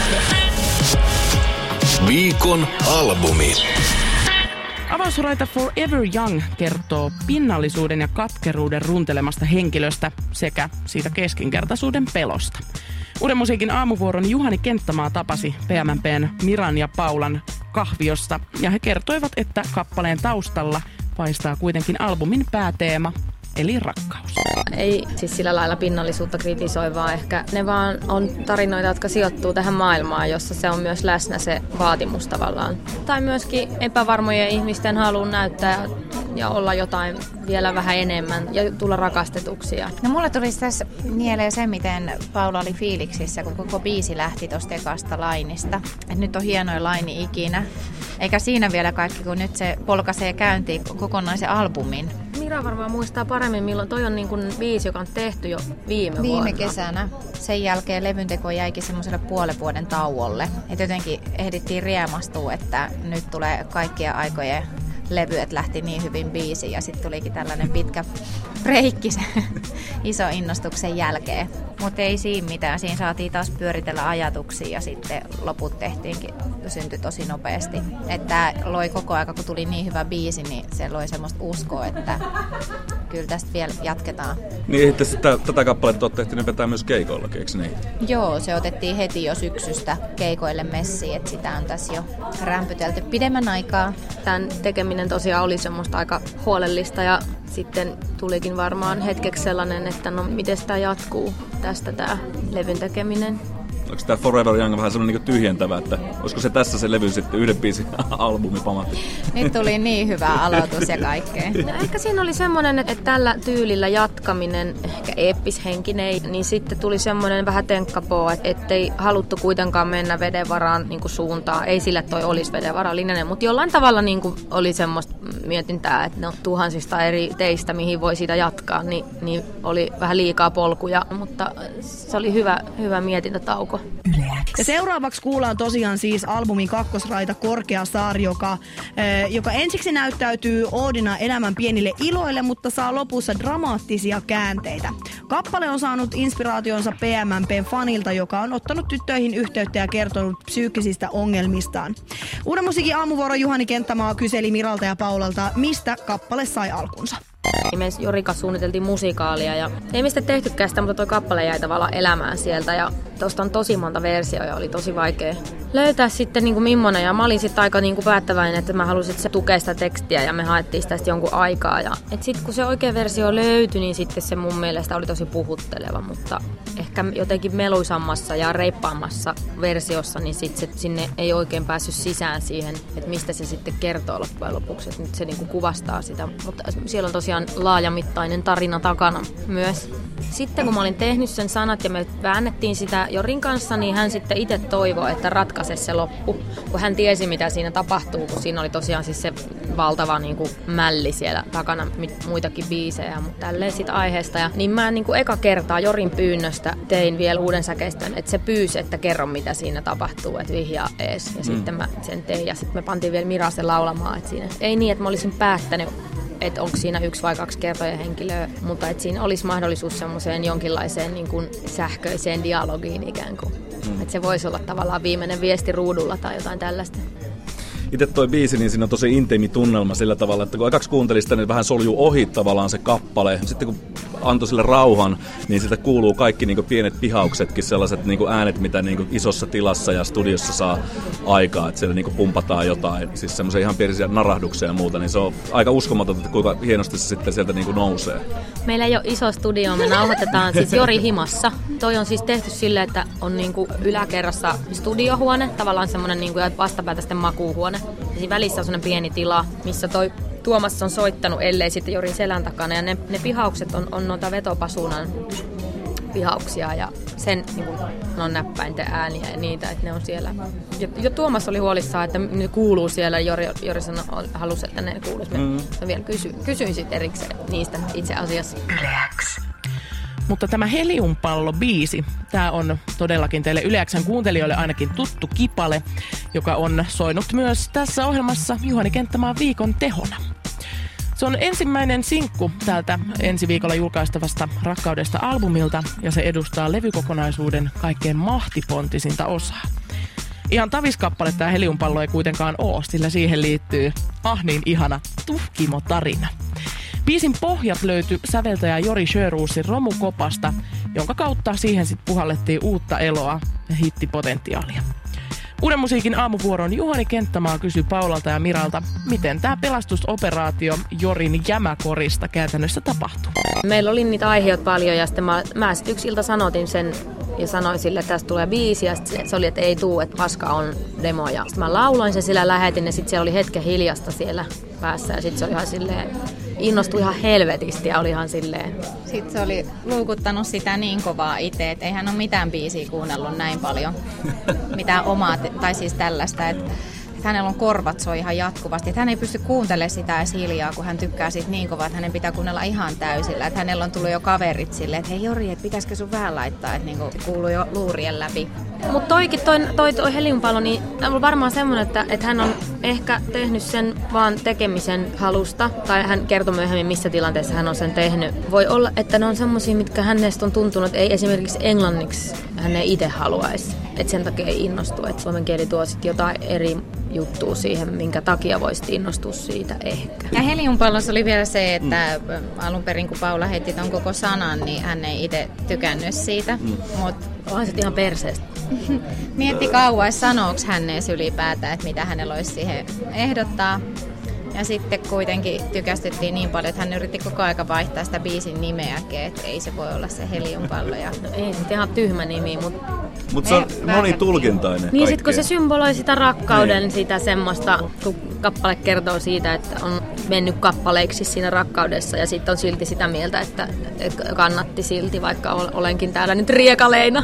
Viikon albumi. Avausraita Forever Young kertoo pinnallisuuden ja katkeruuden runtelemasta henkilöstä sekä siitä keskinkertaisuuden pelosta. Uuden musiikin aamuvuoron Juhani Kenttämaa tapasi PMMP:n Miran ja Paulan kahviossa ja he kertoivat, että kappaleen taustalla paistaa kuitenkin albumin pääteema, eli rakkaus. Ei siis sillä lailla pinnallisuutta kritisoi, vaan ehkä ne vaan on tarinoita, jotka sijoittuu tähän maailmaan, jossa se on myös läsnä se vaatimus tavallaan. Tai myöskin epävarmojen ihmisten haluun näyttää ja olla jotain vielä vähän enemmän ja tulla rakastetuksi. No mulle tuli tässä mieleen se, miten Paula oli fiiliksissä, kun koko biisi lähti tuosta ekasta lainista. Et nyt on hienoin laini ikinä. Eikä siinä vielä kaikki, kun nyt se polkaisee käyntiin kokonaisen albumin. Mira varmaan muistaa paremmin, milloin toi on niin kuin biisi, joka on tehty jo viime vuonna. Kesänä. Sen jälkeen levynteko jäikin semmoiselle puolen vuoden tauolle. Et jotenkin ehdittiin riemastua, että nyt tulee kaikkien aikojen levy, että lähti niin hyvin biisi ja sitten tulikin tällainen pitkä breikki iso innostuksen jälkeen. Mutta ei siinä mitään. Siinä saatiin taas pyöritellä ajatuksia ja sitten loput tehtiinkin, syntyi tosi nopeasti. Että loi koko aika, kun tuli niin hyvä biisi, niin se loi semmoista uskoa, että kyllä tästä vielä jatketaan. Niin että tätä kappaletta olette ehtineet vetää myös keikoillakin, eikö niin? Joo, se otettiin heti jo syksystä keikoille messiin, että sitä on tässä jo rämpytelty pidemmän aikaa. Tämän tekeminen tosiaan oli semmoista aika huolellista ja sitten tulikin varmaan hetkeksi sellainen, että no miten tämä jatkuu tästä tämä levyn tekeminen. Onko tämä Forever Young vähän sellainen niin tyhjentävä, että olisiko se tässä se levy sitten yhden biisin albumi pamatti? Nyt tuli niin hyvä aloitus ja kaikkea. No, ehkä siinä oli semmoinen, että tällä tyylillä jatkaminen, ehkä eeppishenkinen, niin sitten tuli semmoinen vähän tenkkapoo, että ettei haluttu kuitenkaan mennä vedenvaraan niin kuin suuntaan. Ei sillä, että toi olisi vedenvarallinen, mutta jollain tavalla niin kuin oli semmoista mietintää, että no tuhansista eri teistä, mihin voi siitä jatkaa, niin oli vähän liikaa polkuja, mutta se oli hyvä mietintätauko. Ja seuraavaksi kuullaan tosiaan siis albumin kakkosraita Korkeasaari, joka ensiksi näyttäytyy oodina elämän pienille iloille, mutta saa lopussa dramaattisia käänteitä. Kappale on saanut inspiraationsa PMMP:n fanilta, joka on ottanut tyttöihin yhteyttä ja kertonut psyykkisistä ongelmistaan. Uuden musiikin aamuvuoro Juhani Kenttämaa kyseli Miralta ja Paulalta, mistä kappale sai alkunsa. Me Jorikas suunniteltiin musikaalia ja ei mistä tehtykään sitä, mutta toi kappale jäi tavallaan elämään sieltä ja tosta on tosi monta versioa ja oli tosi vaikea löytää sitten niin kuin millainen ja mä olin sitten aika niin kuin päättäväinen, että mä halusin, että se tukee sitä tekstiä ja me haettiin sitä jonkun aikaa ja sitten kun se oikea versio löytyi, niin sitten se mun mielestä oli tosi puhutteleva, mutta ehkä jotenkin meluisammassa ja reippaammassa versiossa, niin sitten sinne ei oikein päässyt sisään siihen, että mistä se sitten kertoo loppujen lopuksi, että nyt se niin kuin kuvastaa sitä, mutta siellä on tosiaan laajamittainen tarina takana myös. Sitten kun mä olin tehnyt sen sanat ja me väännettiin sitä Jorin kanssa, niin hän sitten itse toivoi, että ratkaise se loppu, kun hän tiesi mitä siinä tapahtuu, kun siinä oli tosiaan siis se valtava niin kuin mälli siellä takana, muitakin biisejä, mutta tälleen sit aiheesta. Ja niin mä niin kuin eka kertaa Jorin pyynnöstä tein vielä uuden säkeistön, että se pyysi, että kerro mitä siinä tapahtuu, että vihjaa ees. Ja sitten mä sen tein ja sitten me pantiin vielä Mirasen laulamaan, että siinä ei niin, että mä olisin päättänyt, että onko siinä 1 vai 2 kertoja henkilöä, mutta että siinä olisi mahdollisuus semmoiseen jonkinlaiseen niin kuin sähköiseen dialogiin ikään kuin. Että se voisi olla tavallaan viimeinen viesti ruudulla tai jotain tällaista. Itse toi biisi, niin siinä on tosi intiimi tunnelma sillä tavalla, että kun aikaksi kuuntelin sitä, niin vähän soljuu ohi tavallaan se kappale. Sitten kun antoi sille rauhan, niin siltä kuuluu kaikki niin kuin pienet pihauksetkin, sellaiset niin kuin äänet, mitä niin kuin isossa tilassa ja studiossa saa aikaa, että siellä niin kuin pumpataan jotain, siis semmoisia ihan pienisiä narahduksia ja muuta, niin se on aika uskomatonta, että kuinka hienosti se sitten sieltä niin kuin nousee. Meillä ei ole iso studio, me nauhoitetaan siis Jori himassa. Toi on siis tehty silleen, että on niin kuin yläkerrassa studiohuone, tavallaan semmoinen niin kuin vastapäätä sitten makuuhuone. Ja siinä välissä on semmoinen pieni tila, missä toi Tuomas on soittanut, ellei sitten Jorin selän takana. Ja ne pihaukset on noita vetopasunan pihauksia ja sen niin kuin, on näppäinten ääniä ja niitä, että ne on siellä. Ja Tuomas oli huolissaan, että ne kuuluu siellä. Jori halusi, että ne kuuluisi. Mä vielä kysyin sitten erikseen niistä itse asiassa. Mutta tämä Heliumpallo-biisi, tämä on todellakin teille Yle X:n kuuntelijoille ainakin tuttu kipale, joka on soinut myös tässä ohjelmassa Juhani Kenttämaan viikon tehona. Se on ensimmäinen sinkku täältä ensi viikolla julkaistavasta Rakkaudesta albumilta ja se edustaa levykokonaisuuden kaikkein mahtipontisinta osaa. Ihan taviskappale tämä Heliumpallo ei kuitenkaan ole, sillä siihen liittyy niin ihana tuhkimo-tarina. Biisin pohjat löytyi säveltäjä Jori Sjöruusin Romukopasta, jonka kautta siihen sitten puhallettiin uutta eloa ja hittipotentiaalia. Uuden musiikin aamuvuoron Juhani Kenttämaa kysyi Paulalta ja Miralta, miten tämä pelastusoperaatio Jorin jämäkorista käytännössä tapahtuu. Meillä oli niitä aiheita paljon ja sitten mä sitten yksi ilta sanotin sen ja sanoin sille, että tästä tulee biisi ja se oli, että ei tuu, että paska on demo. Ja sitten mä lauloin sen sillä lähetin ja sitten siellä oli hetken hiljasta siellä päässä ja sitten se oli ihan silleen, innostui ihan helvetisti ja oli ihan silleen. Sitten se oli luukuttanut sitä niin kovaa itse, että eihän ole mitään biisiä kuunnellut näin paljon. Mitään omaa, tai siis tällaista, että hänellä on korvat soi ihan jatkuvasti. Että hän ei pysty kuuntelemaan sitä edes hiljaa, kun hän tykkää siitä niin kovaa, että hänen pitää kuunnella ihan täysillä. Että hänellä on tullut jo kaverit silleen, että hei Jori, että pitäisikö sun vähän laittaa, että niinku kuuluu jo luurien läpi. Mutta toi Heliumpallo, niin on varmaan semmoinen, että hän on ehkä tehnyt sen vaan tekemisen halusta. Tai hän kertoo myöhemmin, missä tilanteessa hän on sen tehnyt. Voi olla, että ne on semmoisia, mitkä hänestä on tuntunut, että ei esimerkiksi englanniksi hän ei itse haluaisi. Että sen takia ei innostu. Että suomen kieli tuo sitten jotain eri juttua siihen, minkä takia voisit innostua siitä ehkä. Ja Heliumpallossa oli vielä se, että alun perin kun Paula heitti ton koko sanan, niin hän ei itse tykännyt siitä. Onhan se ihan perseestä. Mietti kauan, sanooks hän edes ylipäätään, että mitä hänellä olisi siihen ehdottaa. Ja sitten kuitenkin tykästyttiin niin paljon, että hän yritti koko aika vaihtaa sitä biisin nimeäkin, että ei se voi olla se Heliumpallo. No ei se ihan tyhmä nimi, mutta se on monitulkintainen. Niin sit kun se symboloi sitä rakkauden, sitä semmoista, kun kappale kertoo siitä, että on mennyt kappaleiksi siinä rakkaudessa ja sitten on silti sitä mieltä, että kannatti silti, vaikka olenkin täällä nyt riekaleina.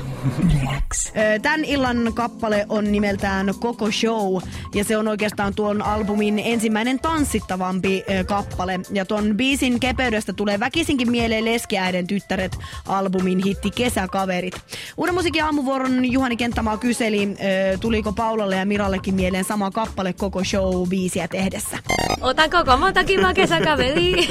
Tän illan kappale on nimeltään Koko Show ja se on oikeastaan tuon albumin ensimmäinen tanssittavampi kappale. Ja tuon biisin kepeydestä tulee väkisinkin mieleen Leskiäiden tyttäret -albumin hitti Kesäkaverit. Uuden musiikin aamuvuoron Juhani Kenttämaa kyseli, tuliko Paulalle ja Mirallekin mieleen sama kappale Koko Show-biisiä tehdessä. Otan koko montakin vaan kesäkaveri.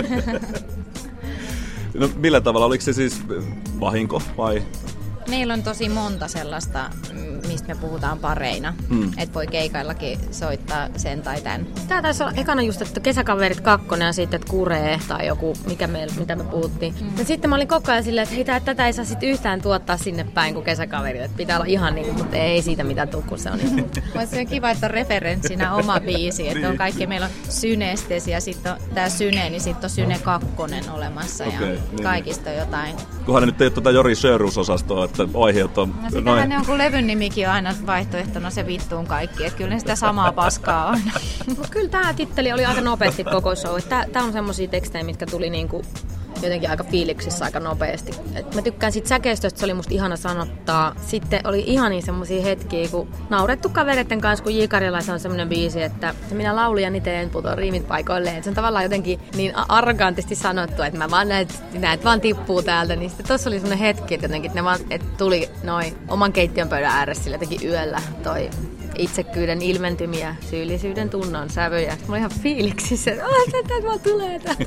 No millä tavalla, oliko se siis vahinko vai? Meillä on tosi monta sellaista, mistä me puhutaan pareina. Että voi keikaillakin soittaa sen tai tän. Tää taisi olla ekana just, että Kesäkaverit 2 ja sitten että Kuree tai joku, mitä me puhuttiin. Ja sitten mä olin koko ajan silleen, että hei, tätä ei saa sit yhtään tuottaa sinne päin kuin Kesäkaverit. Että pitää olla ihan niinku, mutta ei siitä mitään tuu, kun se on niin. Se on kiva, että on referenssinä oma biisi. Että on kaikki, meillä on Synestesi ja sitten on tää Syne, niin sitten on Syne 2 olemassa. Okay, ja niin. Kaikista on jotain. Kunhan nyt ei ole tuota Jori Sjöruus-osastoa, että aiheet on... No sitähän on, kun levyn nimikin on aina vaihtoehtona se vittuun kaikki, että kyllä sitä samaa paskaa on. Mutta kyllä tämä titteli oli aika nopeasti koko show. Tämä on semmosia tekstejä, mitkä tuli niinku jotenkin aika fiiliksissä aika nopeasti. Et mä tykkään siitä säkeistöstä, se oli musta ihana sanottaa. Sitten oli ihania semmosia hetkiä, kun naurettu kavereiden kanssa, kun J. Karjalaisen on semmoinen biisi, että minä laulin ja niteen putoon riimit paikoilleen. Se on tavallaan jotenkin niin arrogantisti sanottu, että mä vaan näet vaan tippuu täältä. Niin sitten tossa oli semmoinen hetki, että jotenkin ne vaan, että tuli noin oman keittiön pöydän ääressä sillä jotenkin yöllä toi itsekkyyden ilmentymiä, syyllisyyden tunnon sävyjä. Mä olin ihan fiiliksissä, että täältä vaan tulee täältä.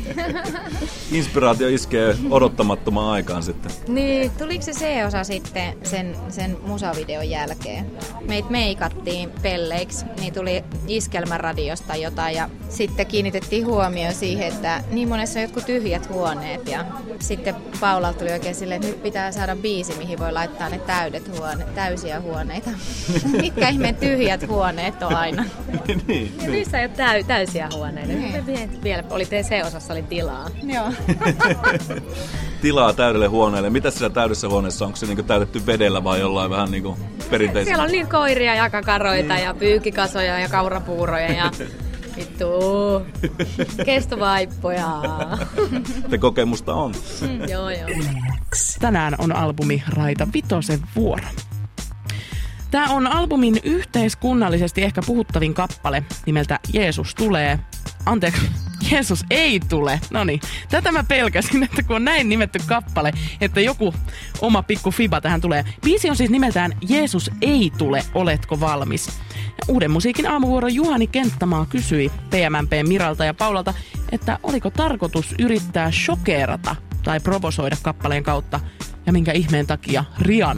Inspiraatio iskee odottamattomaan aikaan sitten. Niin, tuliko se C-osa sitten sen musavideon jälkeen? Meitä meikattiin pelleiksi, niin tuli Iskelmäradiosta jotain ja sitten kiinnitettiin huomioon siihen, että niin monessa on jotkut tyhjät huoneet ja sitten Paulalta tuli oikein silleen, että nyt pitää saada biisi, mihin voi laittaa ne täysiä huoneita. Mitkä ihmeen tyhjät huoneet on aina? niin. Niissä ei ole täysiä huoneita. Vielä oli C-osassa oli tilaa. Joo. Tilaa täydelle huoneelle. Mitä siellä täydessä huoneessa? Onko se niinku täytetty vedellä vai jollain vähän niinku perinteisesti? Siellä on niin koiria ja kakaroita ja pyykkikasoja ja kaurapuuroja ja vittu kestovaippoja. Te kokemusta on. Joo. Tänään on albumi Raita Vitosen vuoro. Tämä on albumin yhteiskunnallisesti ehkä puhuttavin kappale nimeltä Jeesus tulee. Anteeksi, Jeesus ei tule. Noniin, tätä mä pelkäsin, että kun on näin nimetty kappale, että joku oma pikku fiba tähän tulee. Biisi on siis nimeltään Jeesus ei tule, oletko valmis? Ja uuden musiikin aamuvuoro Juhani Kenttämaa kysyi PMMP Miralta ja Paulalta, että oliko tarkoitus yrittää shokeerata tai provosoida kappaleen kautta ja minkä ihmeen takia Rihanna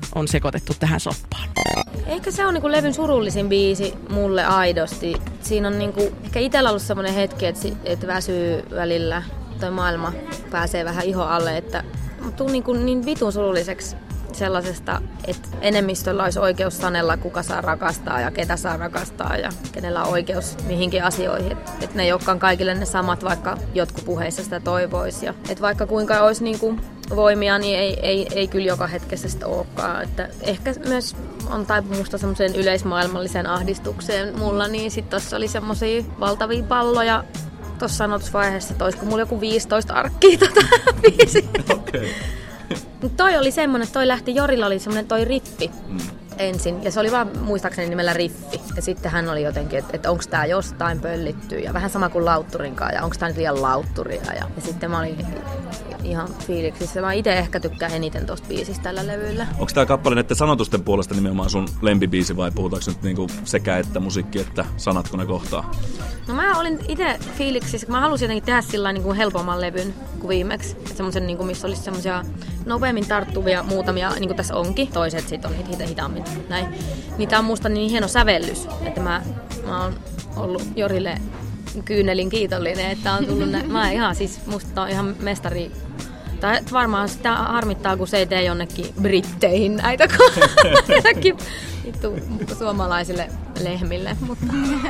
on sekoitettu tähän soppaan. Ehkä se on niinku levyn surullisin biisi mulle aidosti. Siinä on niinku, ehkä itsellä ollut semmoinen hetki, että väsyy välillä. Toi maailma pääsee vähän iho alle, että tuun niin vitun surulliseksi sellaisesta, että enemmistöllä olisi oikeus sanella, kuka saa rakastaa ja ketä saa rakastaa ja kenellä on oikeus mihinkin asioihin. Että ne ei olekaan kaikille ne samat, vaikka jotkut puheissa sitä toivoisi. Ja että vaikka kuinka olisi niinku voimia, niin ei kyllä joka hetkessä sitä olekaan. Että ehkä myös on taipumusta semmoiseen yleismaailmalliseen ahdistukseen mulla, niin sitten tuossa oli semmoisia valtavia palloja. Tuossa sanotusvaiheessa, että olisiko mulla joku 15 arkkia biisiä. Okay. Toi oli semmonen, että toi lähti, Jorilla oli semmonen toi riffi ensin. Ja se oli vaan muistaakseni nimellä riffi. Ja sitten hän oli jotenkin, että onks tää jostain pöllittyy. Ja vähän sama kuin lautturinkaan. Ja onks tää nyt liian lautturia. Ja sitten mä olin ihan fiiliksissä. Mä ite ehkä tykkään eniten tosta biisistä tällä levyllä. Onks tää kappale näiden sanotusten puolesta nimenomaan sun lempibiisi vai puhutaanko nyt niinku sekä että musiikki että sanat kun ne kohtaa? No mä olin ite fiiliksissä, kun mä halusin jotenkin tehdä sillä niin kuin helpomman levyn kuin viimeksi. Semmosen niin kuin missä olisi semmosia nopeammin tarttuvia muutamia, niin kuin tässä onkin. Toiset sit on hitaammin. Näin. Niin tää on musta niin hieno sävellys, että mä oon ollut Jorille kyynelin kiitollinen, että on tullut mä ihan siis musta on ihan mestari. Tai varmaan sitä harmittaa, kun se ei tee jonnekin britteihin näitä jonnekin vittu suomalaisille lehmille. Mutta.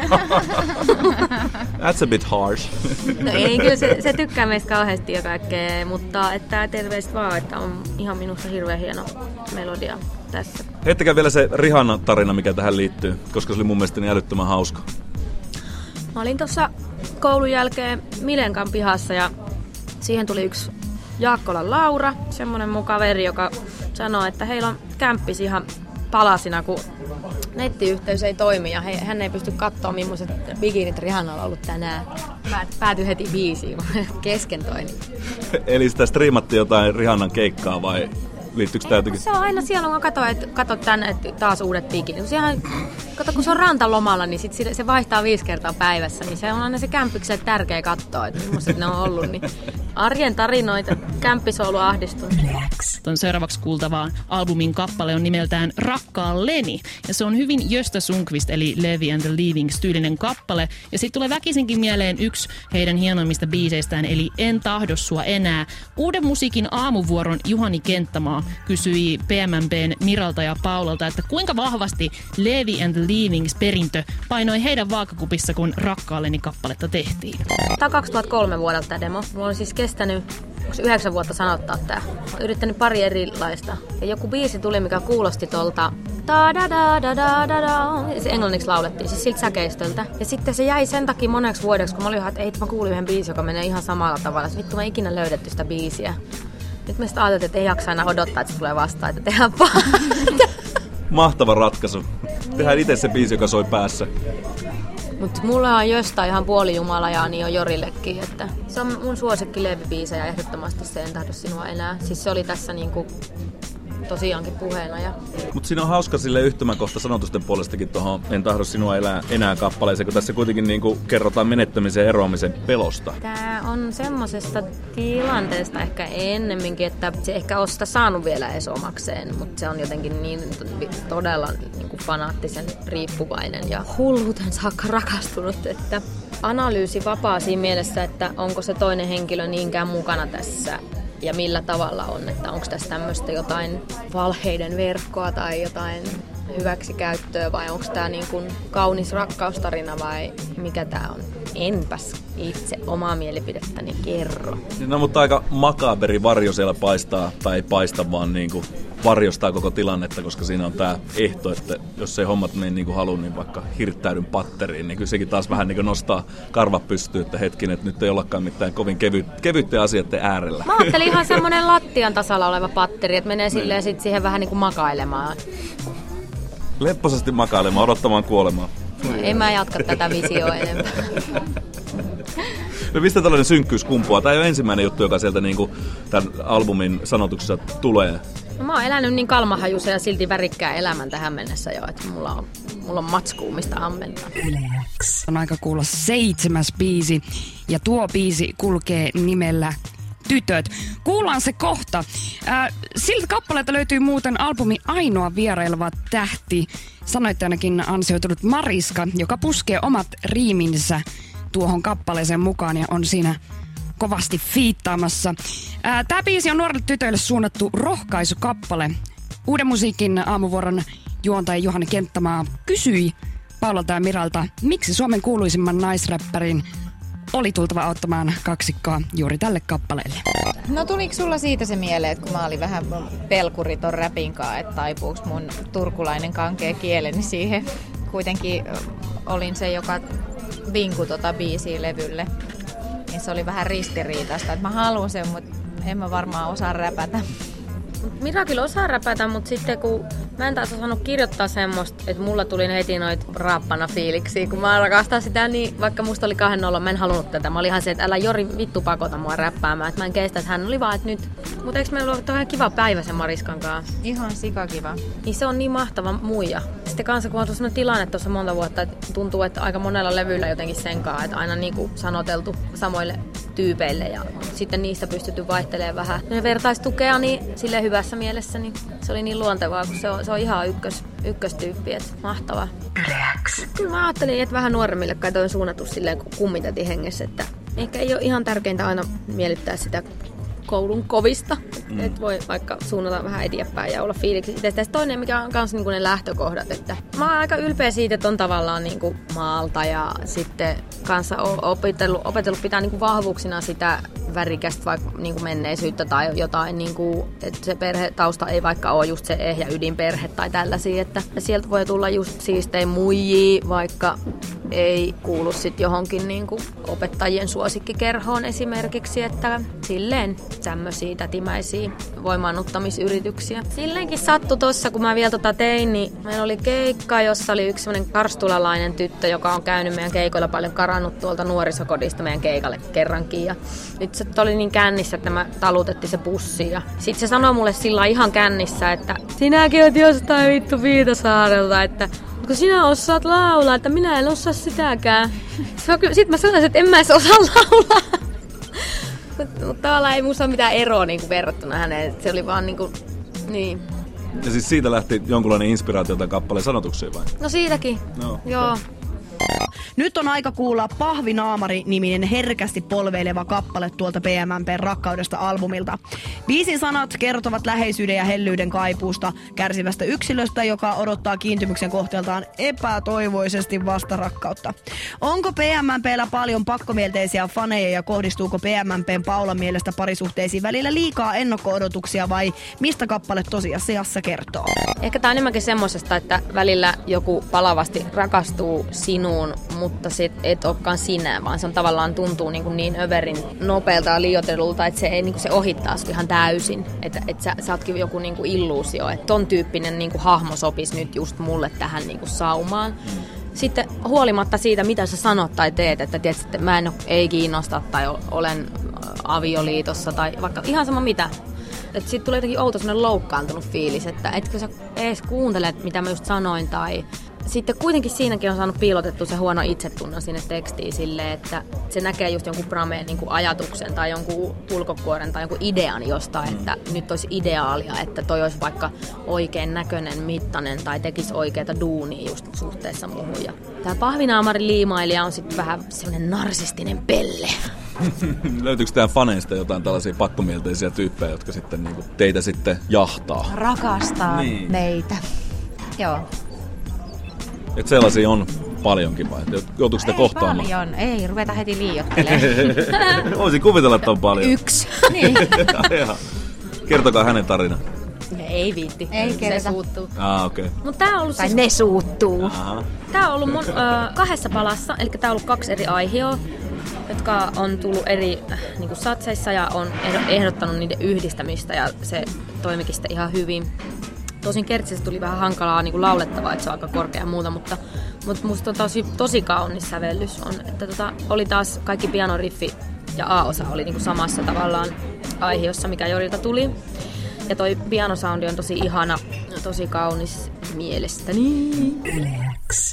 That's a bit harsh. No ei, kyllä se tykkää meistä kauheasti ja kaikkea, mutta että terveistä vaan, että on ihan minusta hirveän hieno melodia tässä. Heittäkää vielä se Rihannan tarina, mikä tähän liittyy, koska se oli mun mielestä niin älyttömän hauska. Mä olin tuossa koulun jälkeen Milenkan pihassa ja siihen tuli yksi Jaakkolan Laura, semmonen mun kaveri, joka sanoi, että heillä on kämppis ihan palasina, kun nettiyhteys ei toimi ja hän ei pysty katsoa, millaiset bikinit Rihannalla on ollut tänään. Päätyi heti biisiin kesken toinen. Eli sitä striimattiin jotain Rihannan keikkaa vai liittyykö tämä jotenkin? Se on aina siellä, kun katsot tänne taas uudet bikinit. Kato, kun se on rantalomalla, niin sit se vaihtaa 5 kertaa päivässä, niin se on aina se kämppiksen tärkeä katsoa, että millaiset ne on ollut. Niin arjen tarinoita, kämppis on ollut ahdistunut. Ton seuraavaksi kuultavaan albumin kappale on nimeltään Rakkaan Leni. Ja se on hyvin Gösta Sundqvist eli Levi and the Leavings -tyylinen kappale. Ja sitten tulee väkisinkin mieleen yksi heidän hienoimmista biiseistään, eli En tahdo sua enää. Uuden musiikin aamuvuoron Juhani Kenttämaa kysyi PMMP:n Miralta ja Paulalta, että kuinka vahvasti Levi and the Leavings -perintö painoi heidän vaakakupissa, kun Rakkaan Leni -kappaletta tehtiin. Tämä on 2003 vuodelta tämä demo. Mulla on siis kestänyt 9 vuotta sanottaa tää. Olen yrittänyt pari erilaista. Ja joku biisi tuli, mikä kuulosti tolta se englanniksi laulettiin, siis siltä säkeistöltä. Ja sitten se jäi sen takia moneksi vuodeksi, kun mä olin että mä kuulin yhden biisin, joka menee ihan samalla tavalla. Vittu, mä ikinä löydetty sitä biisiä. Nyt mä sitten ajattelin, että ei jaksa aina odottaa, että se tulee vastaan, että tehdään vaan. Mahtava ratkaisu. Tehdään itse se biisi, joka soi päässä. Mutta mulla on jostain ihan puolijumala ja niin on Jorillekin. Että se on mun suosikki Levi-biisejä ehdottomasti se En tahdo sinua enää. Siis se oli tässä niinku tosiaankin puheena. Mutta siinä on hauska sille yhtymäkohta sanotusten puolestakin tuohon En tahdo sinua enää -kappaleeseen, kun tässä kuitenkin niinku kerrotaan menettämisen ja eroamisen pelosta. Tää on semmosesta tilanteesta ehkä ennemminkin, että se ehkä on sitä saanut vielä edes omakseen, mutta se on jotenkin niin todella niinku fanaattisen riippuvainen ja hulluuteen saakka rakastunut, että analyysi vapaa siinä mielessä, että onko se toinen henkilö niinkään mukana tässä ja millä tavalla on, että onko tässä tämmöistä jotain valheiden verkkoa tai jotain hyväksikäyttöä vai onko tämä niin kuin kaunis rakkaustarina vai mikä tämä on. Enpäs itse omaa mielipidettäni kerro. No mutta aika makaberi varjo siellä paistaa, tai ei paista vaan niin kuin varjostaa koko tilannetta, koska siinä on tämä ehto, että jos ei hommat mene niin kuin haluan, niin vaikka hirttäydyn patteriin, niin kyllä sekin taas vähän niin kuin nostaa karvat pystyyn, että hetkinen, että nyt ei ollakaan mitään kovin kevyitten asioiden äärellä. Mä ajattelin ihan semmoinen lattian tasalla oleva patteri, että menee silleen sit siihen vähän niin kuin makailemaan. Lepposasti makailemaan, odottamaan kuolemaa. No, en mä jatka tätä visioa enempää. No mistä tällainen synkkyys kumpuaa? Tämä ei ole ensimmäinen juttu, joka sieltä niinku tämän albumin sanotuksessa tulee. No, mä oon elänyt niin kalmahajuisen ja silti värikkään elämän tähän mennessä jo, että mulla on matskuu, mistä ammentaa. On aika kuulla 7. biisi, ja tuo biisi kulkee nimellä tytöt. Kuullaan se kohta. Siltä kappaleelta löytyy muuten albumin ainoa vieraileva tähti. Sanoitte ainakin ansioitunut Mariska, joka puskee omat riiminsä tuohon kappaleeseen mukaan ja on siinä kovasti fiittaamassa. Tämä biisi on nuorille tytöille suunnattu rohkaisukappale. Uuden musiikin aamuvuoron juontaja Juhani Kenttämaa kysyi Paulalta ja Miralta, miksi Suomen kuuluisimman naisräppärin oli tultava auttamaan kaksikkoa juuri tälle kappaleelle. No tuliko sulla siitä se mieleen, että kun mä olin vähän pelkuri ton räpinkaan, että taipuuks mun turkulainen kankea kieleni siihen. Kuitenkin olin se, joka vinkui biisiä levylle. Ja se oli vähän ristiriitaista, että mä haluan sen, mutta en mä varmaan osaa räpätä. Mira kyllä osaa räpätä, mutta sitten kun mä en taas osannut kirjoittaa semmoista, että mulla tuli heti noit raappana fiiliksiä, kun mä rakastan sitä, niin vaikka musta oli 2-0, mä en halunnut tätä. Mä olin ihan se, että älä Jori vittu pakota mua räppäämään, että mä en kestä, että hän oli vaan, että nyt. Mutta eikö meillä ole ihan kiva päivä sen Mariskan kanssa? Ihan sikakiva. Niin se on niin mahtava muija. Sitten kanssa kun on sellainen tilanne tuossa monta vuotta, että tuntuu, että aika monella levyllä jotenkin senkaan, että aina niinku sanoteltu samoille tyypeille ja sitten niistä pystytty vaihtelemaan vähän vertaistukea, niin silleen hyvässä mielessä, niin se oli niin luontevaa, kun se on ihan ykköstyyppi, että mahtavaa. Kyllä mä ajattelin, että vähän nuoremmille kai toi on suunnattu silleen kummitetin hengessä, että ehkä ei ole ihan tärkeintä aina miellyttää sitä koulun kovista, että voi vaikka suunnata vähän eteenpäin ja olla fiiliksi itsestä. Toinen, mikä on myös niinku ne lähtökohdat, että mä oon aika ylpeä siitä, että on tavallaan niinku maalta ja sitten kanssa opetellut pitää niinku vahvuuksina sitä värikästä vaikka niinku menneisyyttä tai jotain, niinku, että se perhetausta ei vaikka ole just se ehjä ydinperhe tai tällaisia, että sieltä voi tulla just siistein muijia, vaikka ei kuulu sit johonkin niinku opettajien suosikkikerhoon esimerkiksi, että silleen tämmöisiä tätimäisiä voimaannuttamisyrityksiä. Silleenkin sattui tossa, kun mä vielä tein, niin meillä oli keikka, jossa oli yksi semmoinen karstulalainen tyttö, joka on käynyt meidän keikoilla paljon, karannut tuolta nuorisokodista meidän keikalle kerrankin. Ja nyt se oli niin kännissä, että mä talutettiin se bussiin. Ja sit se sanoi mulle sillä ihan kännissä, että sinäkin oot jostain vittu Viitasaarelta, että kun sinä osaat laulaa, että minä en osaa sitäkään. Sitten mä sanoin, että en mä edes osaa laulaa. Mutta tavallaan ei musta ole mitään eroa niinku verrattuna häneen. Se oli vaan niinku, niin. Ja siis siitä lähti jonkunlainen inspiraatio tämän kappaleen sanotuksiin vai? No siitäkin, no, joo. Nyt on aika kuulla Pahvinaamari-niminen herkästi polveileva kappale tuolta PMMP:n Rakkaudesta albumilta. Biisin sanat kertovat läheisyyden ja hellyyden kaipuusta kärsivästä yksilöstä, joka odottaa kiintymyksen kohteeltaan epätoivoisesti vastarakkautta. Onko PMMP:llä paljon pakkomielteisiä faneja ja kohdistuuko PMMP:n Paulan mielestä parisuhteisiin välillä liikaa ennakko-odotuksia vai mistä kappale tosiasiassa kertoo? Ehkä tää on enemmänkin semmosesta, että välillä joku palavasti rakastuu sinuun, mutta se et olekaan sinä, vaan se on tavallaan tuntuu niin överin nopealta ja liioitelulta, että se ei niinku se ohittaa sut ihan täysin. Että sä ootkin joku niinku illuusio, että ton tyyppinen niinku hahmo sopisi nyt just mulle tähän niinku saumaan. Sitten huolimatta siitä, mitä sä sanot tai teet, että tiedät, että mä ei kiinnosta tai olen avioliitossa tai vaikka ihan sama mitä. Että sit tulee jotenkin outo sellainen loukkaantunut fiilis, että etkö sä edes kuuntele, mitä mä just sanoin tai sitten kuitenkin siinäkin on saanut piilotettu se huono itsetunnon sinne tekstiin silleen, että se näkee just jonkun prameen niin kuin ajatuksen tai jonkun ulkokuoren tai jonkun idean jostain, että nyt olisi ideaalia, että toi olisi vaikka oikein näköinen, mittainen tai tekisi oikeita duunia just suhteessa muuhun. Ja tää Pahvinaamarin liimailija on sitten vähän semmoinen narsistinen pelle. Löytyykö teidän faneista jotain tällaisia pakkomielteisiä tyyppejä, jotka sitten niinku teitä sitten jahtaa? Rakastaa meitä. Joo. Että sellaisia on paljonkin vai? Joutuuko sitä kohtaamaan? Paljon. Ei, ruveta heti liioittelemaan. Voisin kuvitella, että on paljon. Yksi. Niin. Kertokaa hänen tarina. Ei viitti. Ei kerta. Se suuttuu. Okei. Okay. Mut tää on ollut tai ne suuttuu. Aha. Tää on ollut mun 2 palassa, eli tää on ollut 2 eri aihioa, jotka on tullut eri niinku satseissa ja on ehdottanut niiden yhdistämistä ja se toimikin sitten ihan hyvin. Tosin kertsissä tuli vähän hankalaa niin kuin laulettavaa, että se on aika korkea ja muuta, mutta musta on tosi kaunis sävellys. Että oli taas kaikki pianoriffi ja A-osa oli niin kuin samassa tavallaan aihiossa, mikä Jorilta tuli. Ja toi pianosoundi on tosi ihana ja tosi kaunis mielestäni.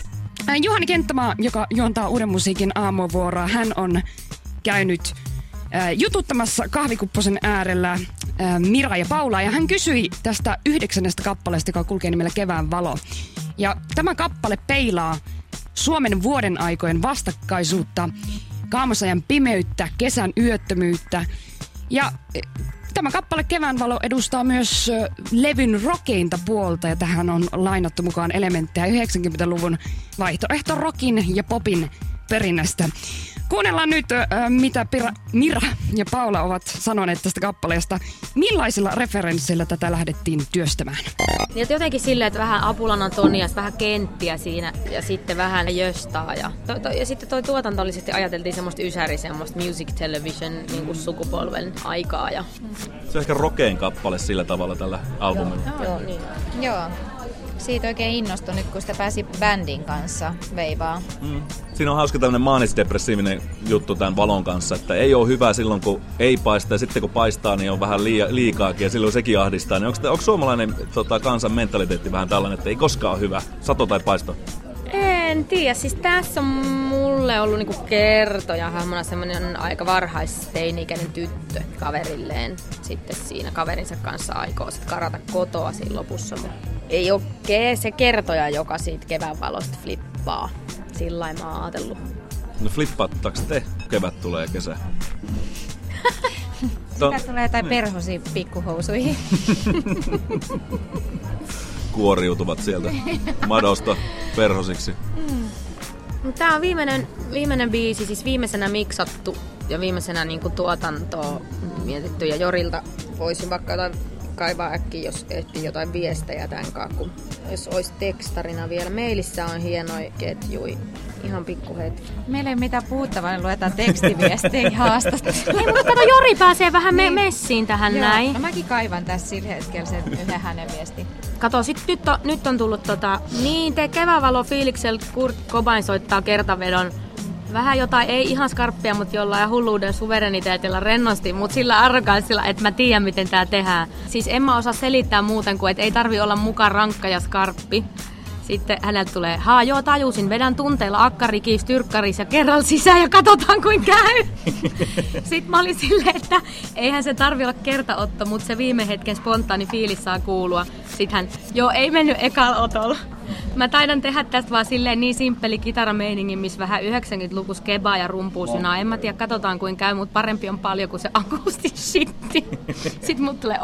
Juhani Kenttämaa, joka juontaa Uuden musiikin aamuvuoroa, hän on käynyt jututtamassa kahvikupposen äärellä Mira ja Paula, ja hän kysyi tästä 9. kappaleesta, joka kulkee nimellä Kevään valo. Ja tämä kappale peilaa Suomen vuoden aikojen vastakkaisuutta, kaamosajan pimeyttä, kesän yöttömyyttä. Ja tämä kappale Kevään valo edustaa myös levyn rockeinta puolta, ja tähän on lainattu mukaan elementtejä 90-luvun vaihtoehto rockin ja popin perinnästä. Kuunnellaan nyt, mitä Mira ja Paula ovat sanoneet tästä kappaleesta. Millaisilla referensseillä tätä lähdettiin työstämään? Ja jotenkin silleen, että vähän Apulanan Tonia, vähän kenttiä siinä ja sitten vähän Jöstaa. Ja sitten toi tuotanto oli sitten, ajateltiin semmoista ysäri, semmoista music television niin kuin sukupolven aikaa. Ja se on ehkä rockein kappale sillä tavalla tällä albumilla. Joo, niin. Joo. Siitä oikein innostui nyt, kun sitä pääsi bändin kanssa veivaa. Siinä on hauska tämmöinen maanisdepressiivinen juttu tämän valon kanssa, että ei ole hyvä silloin, kun ei paista, ja sitten kun paistaa, niin on vähän liikaakin, ja silloin sekin ahdistaa. Niin onko suomalainen kansan mentaliteetti vähän tällainen, että ei koskaan ole hyvä, sato tai paisto? En tiedä, siis tässä on mulle ollut niinku kertoja hahmona semmoinen aika varhaisteini-ikäinen tyttö kaverilleen. Sitten siinä kaverinsa kanssa aikoo sit karata kotoa siinä lopussa, mutta ei ole se kertoja, joka siitä kevään valosta flippaa. Sillain mä oon ajatellut. No flippaatteko te, kevät tulee kesä? Sitä tulee jotain perhosia pikkuhousuihin. Kuoriutuvat sieltä madosta perhosiksi. Tää on viimeinen biisi, siis viimeisenä miksattu ja viimeisenä niinku tuotantoa mietitty. Ja Jorilta voisin vaikka jotain kaivaa äkkiä, jos ehtii jotain viestejä tämän kanssa, jos olisi tekstarina vielä. Mailissa on hienoja ketjui. Ihan pikkuhetki. Meillä ei ole mitään puhuttavaa, niin luetaan tekstiviestejä haastasta. Ei, mutta kato, Jori pääsee vähän messiin tähän. Joo, näin. No mäkin kaivan tässä sillä hetkellä sen yhden hänen viestin. Kato, nyt on tullut niin te kevävalo fiiliksellä Kurt Cobain soittaa kertavedon. Vähän jotain, ei ihan skarppia, mutta jollain hulluuden suvereniteetilla rennosti, mutta sillä arroganssilla, että mä tiedän, miten tää tehdään. Siis en mä osaa selittää muuten kuin, että ei tarvi olla mukaan rankka ja skarppi. Sitten häneltä tulee, joo tajusin, vedän tunteilla akkarikis, tyrkkaris ja kerralla sisään ja katsotaan kuin käy. Sitten mä olin silleen, että eihän se tarvi olla kertaotto, mutta se viime hetken spontaani fiilis saa kuulua. Sitten hän, ei mennyt ekalla otolla. Mä taidan tehdä tästä vaan silleen niin simppeli kitarameiningin, missä vähän 90-lukus kebaa ja rumpuusynaa. En mä tiedä, katsotaan kuin käy, mutta parempi on paljon kuin se akusti shitti. Sitten mut tulee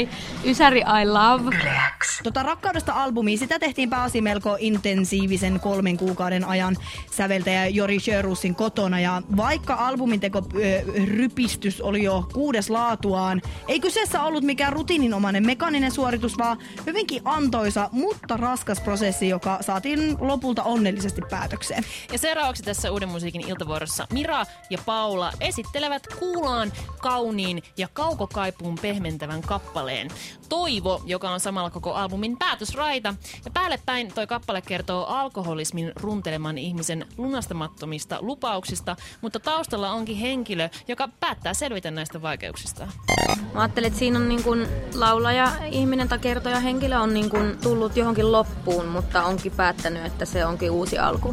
ysäri I love. Rakkaudesta albumia, sitä tehtiin pääosin melko intensiivisen 3 kuukauden ajan säveltäjä Jori Sjöruusin kotona. Ja vaikka albumin teko rypistys oli jo 6. laatuaan, ei kyseessä ollut mikään rutiininomainen mekaaninen suoritus, vaan hyvinkin antoisa, mutta raskas prosessi, joka saatiin lopulta onnellisesti päätökseen. Ja seuraavaksi tässä Uuden musiikin iltavuorossa Mira ja Paula esittelevät kuulaan, kauniin ja kaukokaipuun pehmentävän kappaleen Toivo, joka on samalla koko albumin päätösraita. Ja päällepäin toi kappale kertoo alkoholismin runteleman ihmisen lunastamattomista lupauksista, mutta taustalla onkin henkilö, joka päättää selvitä näistä vaikeuksista. Mä ajattelin, että siinä on niin kuin laulaja, ihminen tai kertoja henkilö on niin kuin tullut johonkin loppuun, mutta onkin päättänyt, että se onkin uusi alku.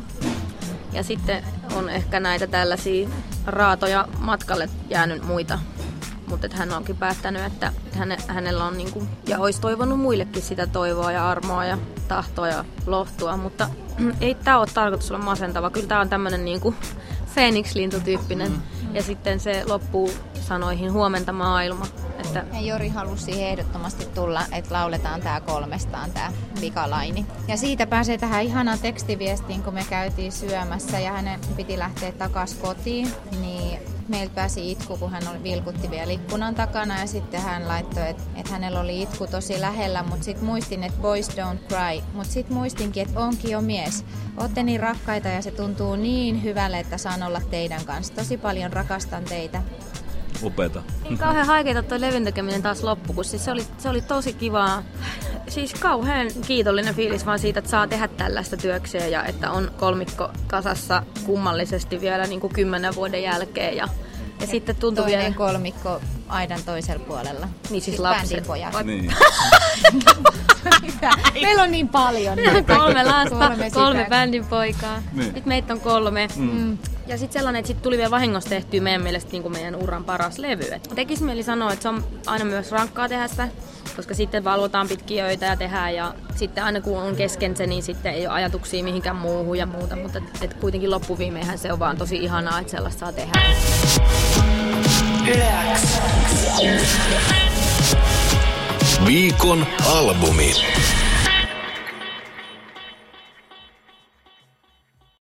Ja sitten on ehkä näitä tällaisia raatoja matkalle jäänyt muita. Mutta hän onkin päättänyt, että hänellä on niinku, ja olisi toivonut muillekin sitä toivoa ja armoa ja tahtoa ja lohtua, mutta ei tämä ole tarkoitus olla masentava. Kyllä tämä on tämmöinen niinku Phoenix-lintutyyppinen. Ja sitten se loppuu sanoihin huomenta maailma. Että ja Jori halusi siihen ehdottomasti tulla, että lauletaan tää 3 tää vikalaini. Ja siitä pääsee tähän ihanaan tekstiviestiin, kun me käytiin syömässä ja hänen piti lähteä takaisin kotiin, niin meiltä pääsi itku, kun hän vilkutti vielä ikkunan takana ja sitten hän laittoi, että hänellä oli itku tosi lähellä, mutta sitten muistin, että boys don't cry, mutta sitten muistinkin, että onkin jo mies. Ootte niin rakkaita ja se tuntuu niin hyvälle, että saan olla teidän kanssa. Tosi paljon rakastan teitä. Upeeta. Ei kauhean haikeeta toi levyn tekeminen taas loppu, kun siis se oli tosi kivaa. Siis kauhean kiitollinen fiilis vaan siitä, että saa tehdä tällaista työkseen ja että on kolmikko kasassa kummallisesti vielä niin kuin 10 vuoden jälkeen. Ja sitten tuntuu toinen vielä kolmikko aidan toisella puolella. Niin siis lapset. Niin. Meillä on niin paljon. 3 lasta, 3 bändin poikaa. Niin. Nyt meitä on 3. Ja sitten sellainen, että sit tuli vielä vahingossa tehtyä meidän mielestä niin kuin meidän uran paras levy. Et tekisi mieli sanoa, että se on aina myös rankkaa tehdä sitä, koska sitten valvotaan pitkiä öitä ja tehdään. Ja sitten aina kun on kesken se, niin sitten ei ole ajatuksia mihinkään muuhun ja muuta. Mutta et kuitenkin loppuviimeinhän se on vaan tosi ihanaa, että sellaista saa tehdä. Viikon albumi.